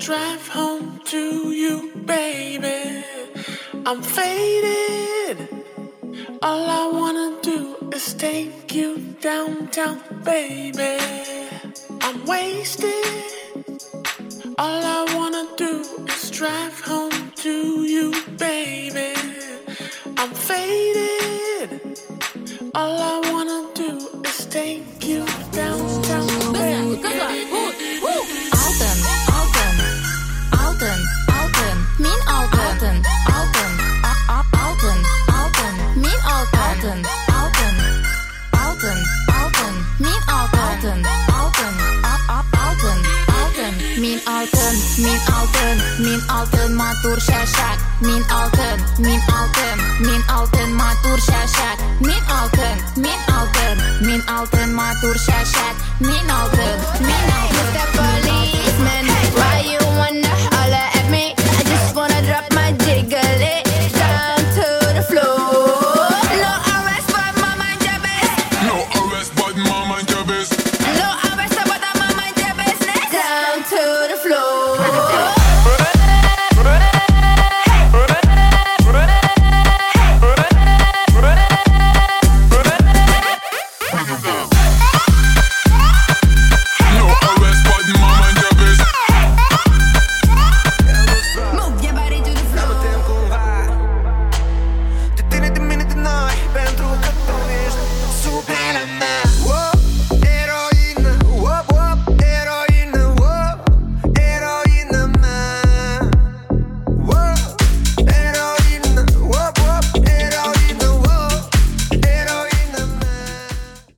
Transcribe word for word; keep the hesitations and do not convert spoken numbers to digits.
drive home to you, baby. I'm faded. All I wanna do is take you downtown, baby. I'm wasted. All I wanna do is drive home to you, baby. I'm faded. All I wanna do is take you downtown, baby. Altın, altın, altın, altın, min altın, altın, altın, altın, min altın, altın, altın, altın, min altın, altın, altın, altın, min altın, min altın, min altın matur şaşak, min altın, min altın, min altın matur şaşak, min altın, min altın, min altın matur şaşak, min altın, min altın.